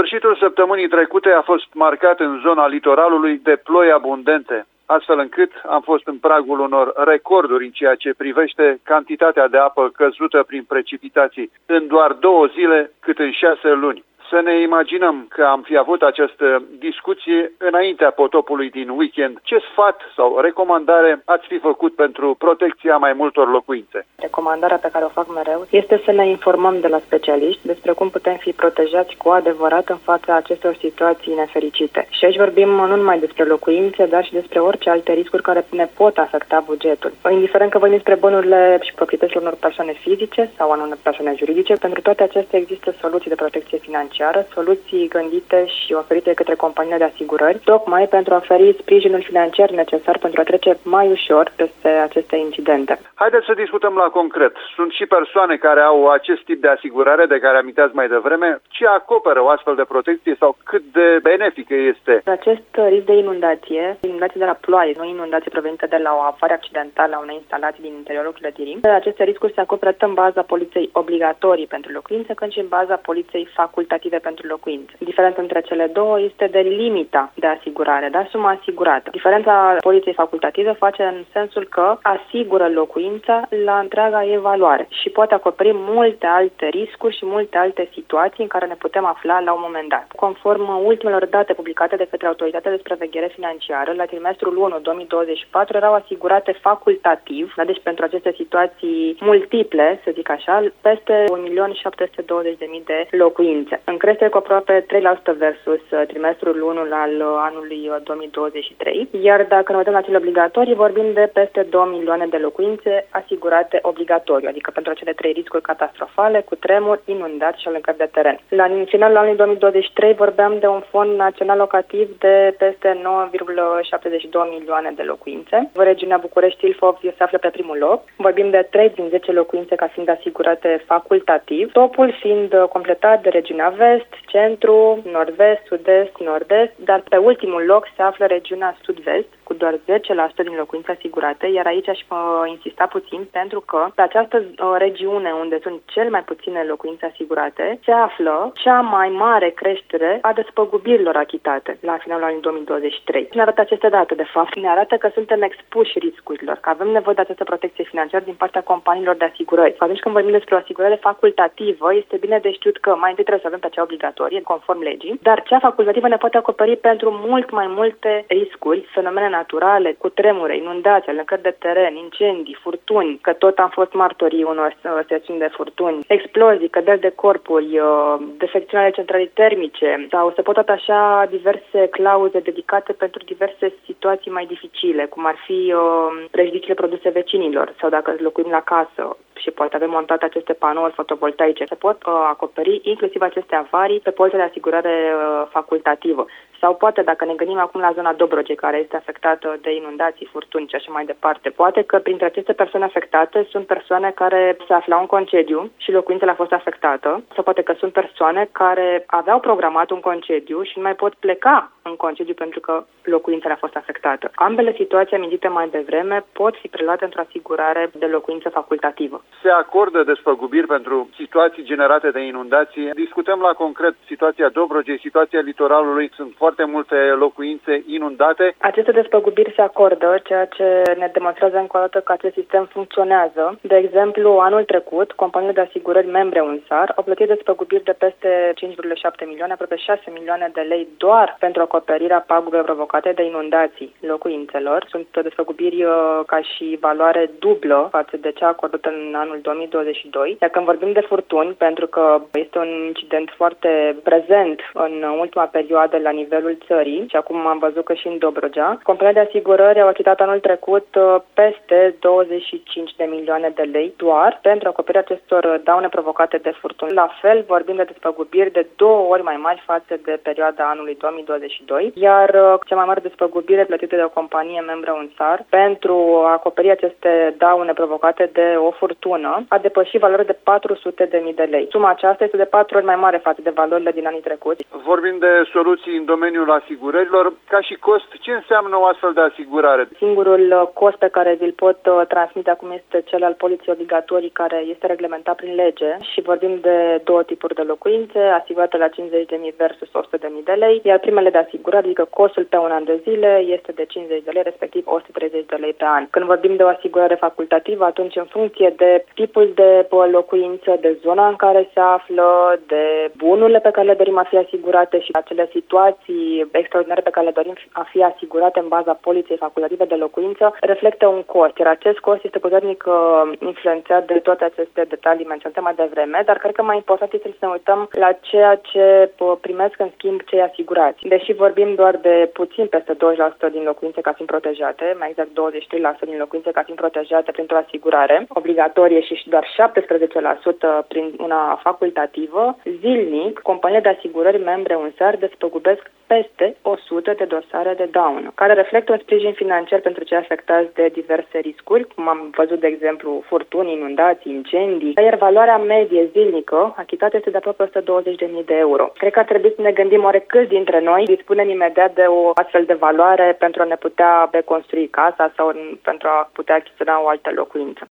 Sfârșitul săptămânii trecute a fost marcat în zona litoralului de ploi abundente, astfel încât am fost în pragul unor recorduri în ceea ce privește cantitatea de apă căzută prin precipitații în doar 2 zile, cât în 6 luni. Să ne imaginăm că am fi avut această discuție înaintea potopului din weekend. Ce sfat sau recomandare ați fi făcut pentru protecția mai multor locuințe? Recomandarea pe care o fac mereu este să ne informăm de la specialiști despre cum putem fi protejați cu adevărat în fața acestor situații nefericite. Și aici vorbim nu numai despre locuințe, dar și despre orice alte riscuri care ne pot afecta bugetul. Indiferent că vorbim despre bunurile și proprietățile unor persoane fizice sau unor persoane juridice, pentru toate acestea există soluții de protecție financiară, soluții gândite și oferite către companiile de asigurări, tocmai pentru a oferi sprijinul financiar necesar pentru a trece mai ușor peste aceste incidente. Haideți să discutăm la concret. Sunt și persoane care au acest tip de asigurare de care aminteați mai devreme. Ce acoperă o astfel de protecție sau cât de benefică este? Acest risc de inundație de la ploaie, nu inundație provenită de la o avare accidentală a unei instalații din interiorul clădirii. Aceste riscuri se acoperă atât în baza poliței obligatorii pentru locuințe, cât și în baza poliței facultative pentru locuințe. Diferența între cele două este de limita de asigurare, da, suma asigurată. Diferența poliței facultative face în sensul că asigură locuința la întreaga evaluare și poate acoperi multe alte riscuri și multe alte situații în care ne putem afla la un moment dat. Conform ultimelor date publicate de către Autoritatea de Supraveghere Financiară, la trimestrul 1 2024 erau asigurate facultativ, da, deci pentru aceste situații multiple, să zic așa, peste 1.720.000 de locuințe. În creștere cu aproape 3% versus trimestrul 1 al anului 2023, iar dacă ne uităm la cele obligatorii, vorbim de peste 2 milioane de locuințe asigurate obligatoriu, adică pentru acele 3 riscuri catastrofale, cu tremur, inundații și alunecări de teren. La finalul anului 2023 vorbeam de un fond național locativ de peste 9,72 milioane de locuințe. Regiunea București-Ilfov se află pe primul loc. Vorbim de 3 din 10 locuințe ca fiind asigurate facultativ, topul fiind completat de regiunea Vest, Centru, Nord-Vest, Sud-Est, Nord-Est, dar pe ultimul loc se află regiunea Sud-Vest, cu doar 10% din locuințe asigurate, iar aici aș insista puțin pentru că pe această regiune unde sunt cel mai puține locuințe asigurate se află cea mai mare creștere a despăgubirilor achitate la finalul anului 2023. Ne arată aceste date, de fapt, ne arată că suntem expuși riscurilor, că avem nevoie de această protecție financiară din partea companiilor de asigurări. Atunci când vorbim despre o asigurare facultativă, este bine de știut că mai întâi trebuie să avem pe cea obligatorie, conform legii, dar cea facultativă ne poate acoperi pentru mult mai multe riscuri, fenomene naturale, cu tremure, inundații, alunecări de teren, incendii, furtuni, că tot am fost martorii unor secțiuni de furtuni, explozii, căderi de corpuri, defecțiuni ale centralei termice sau se pot atașa diverse clauze dedicate pentru diverse situații mai dificile, cum ar fi prejudiciile produse vecinilor sau dacă locuim la casă și poate avem montate aceste panouri fotovoltaice. Se pot acoperi inclusiv aceste avarii pe polița de asigurare facultativă. Sau poate, dacă ne gândim acum la zona Dobrogei, care este afectată de inundații, furtuni și așa mai departe, poate că printre aceste persoane afectate sunt persoane care se aflau în concediu și locuințele a fost afectată, sau poate că sunt persoane care aveau programat un concediu și nu mai pot pleca în concediu pentru că locuința a fost afectată. Ambele situații amintite mai devreme pot fi preluate într-o asigurare de locuință facultativă. Se acordă despăgubiri pentru situații generate de inundații. Discutăm la concret situația Dobrogei, situația litoralului. Sunt foarte multe locuințe inundate. Aceste despăgubiri se acordă, ceea ce ne demonstrează încă o dată că acest sistem funcționează. De exemplu, anul trecut, companiile de asigurări membre UNSAR au plătit despăgubiri de peste 5,7 milioane, aproape 6 milioane de lei doar pentru acoperirea pagubelor provocate de inundații locuințelor. Sunt despăgubiri ca și valoare dublă față de cea acordată în anul 2022. Iar când vorbim de furtuni, pentru că este un incident foarte prezent în ultima perioadă la nivelul țării și acum am văzut că și în Dobrogea, companiile de asigurări au achitat anul trecut peste 25 de milioane de lei doar pentru acoperirea acestor daune provocate de furtuni. La fel, vorbim de despăgubiri de 2 ori mai mari față de perioada anului 2022, iar cea mai mare despăgubire plătită de o companie membră UNSAR pentru a acoperi aceste daune provocate de o furtună a depășit valoarea de 400.000 de lei. Suma aceasta este de 4 ori mai mare față de valorile din anii trecuți. Vorbim de soluții în domeniul domeniul asigurărilor. Ca și cost, ce înseamnă o astfel de asigurare? Singurul cost pe care vi-l pot transmite acum este cel al poliței obligatorii, care este reglementat prin lege și vorbim de două tipuri de locuințe, asigurate la 50.000 versus 100.000 de lei, iar primele de asigurare, adică costul pe un an de zile, este de 50 de lei, respectiv 130 de lei pe an. Când vorbim de o asigurare facultativă, atunci în funcție de tipul de locuință, de zona în care se află, de bunurile pe care le dorim a fi asigurate și acele situații extraordinare pe care le dorim a fi asigurate în baza poliței facultative de locuință, reflectă un cost, iar acest cost este puternic influențat de toate aceste detalii menționate mai devreme, dar cred că mai important este să ne uităm la ceea ce primesc în schimb cei asigurați. Deși vorbim doar de puțin peste 20% din locuințe ca fiind protejate, mai exact 23% din locuințe ca fiind protejate printr-o asigurare obligatorie și doar 17% prin una facultativă, zilnic, companiile de asigurări membre UNSAR despăgubesc peste 100 de dosare de daună, care reflectă un sprijin financiar pentru cei afectați de diverse riscuri, cum am văzut, de exemplu, furtuni, inundații, incendii, iar valoarea medie zilnică achitată este de aproape 120.000 de euro. Cred că ar trebui să ne gândim oare câți dintre noi dispunem imediat de o astfel de valoare pentru a ne putea reconstrui casa sau pentru a putea achiziționa o altă locuință.